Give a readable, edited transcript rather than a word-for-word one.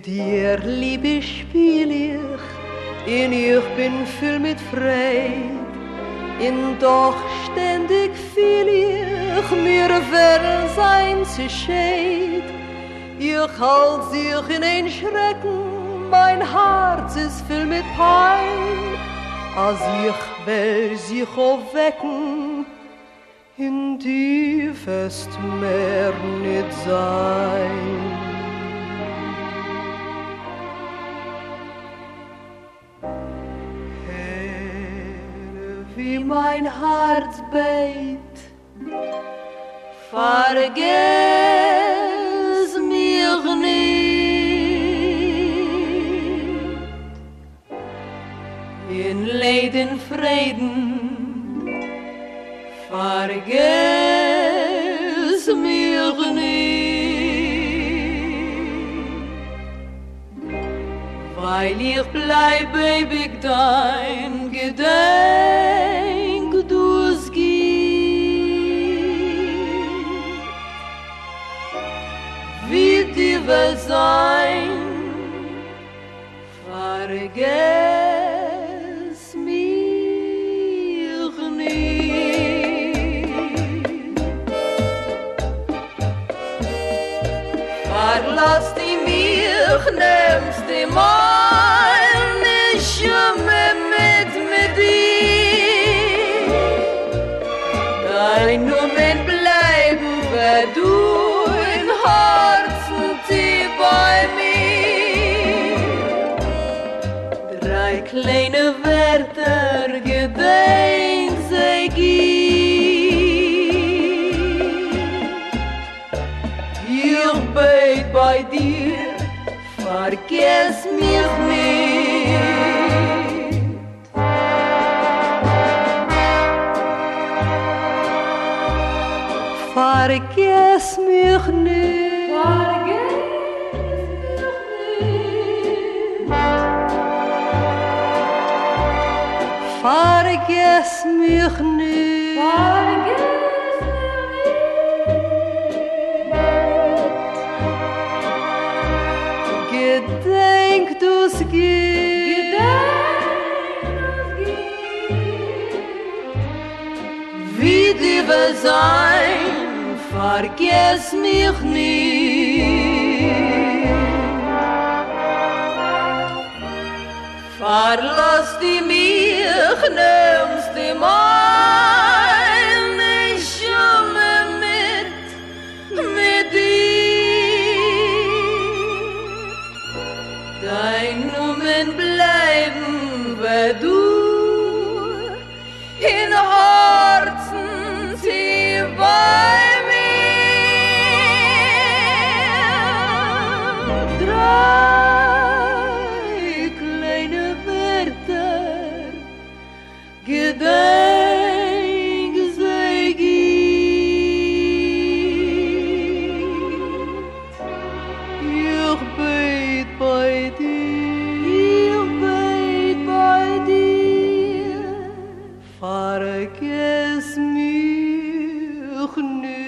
dir, Liebe, spiel ich, und ich bin voll mit Freude. Und doch ständig fühl ich, mir werden sein zu scheid. Ich halt sich in ein Schrecken, mein Herz ist voll mit Pein. Als ich will sich aufwecken, in die wirst mehr nicht sein. Wie mein Herz beit, vergiss mich nicht. In Leid, in Frieden, vergiss mich nicht. Weil ich bleib ewig dein Gedenk, du's gibt. Wie die Welt sein, vergiss mich nicht. Verlass die mich, nimmst die mal nicht mehr mit dir. Dein Moment bleiben, wer du im Herzen tief bei mir. Drei kleine Wörter, gedenk sei gibt. Ich bete bei dir, vergiss mich nicht. Vergiss mich nicht. Vergiss mich nicht. Gedenk du's gibt. Wie die Welt sein, vergiss mich nicht. Verlass die mich, nimmst die meine Schumme mit dir. Dein Numen bleiben, wer du in Herzen tief bei mir. Drei kleine Wörter, gedenk sei gibt. Ich bete bei dir, vergiss mich nicht.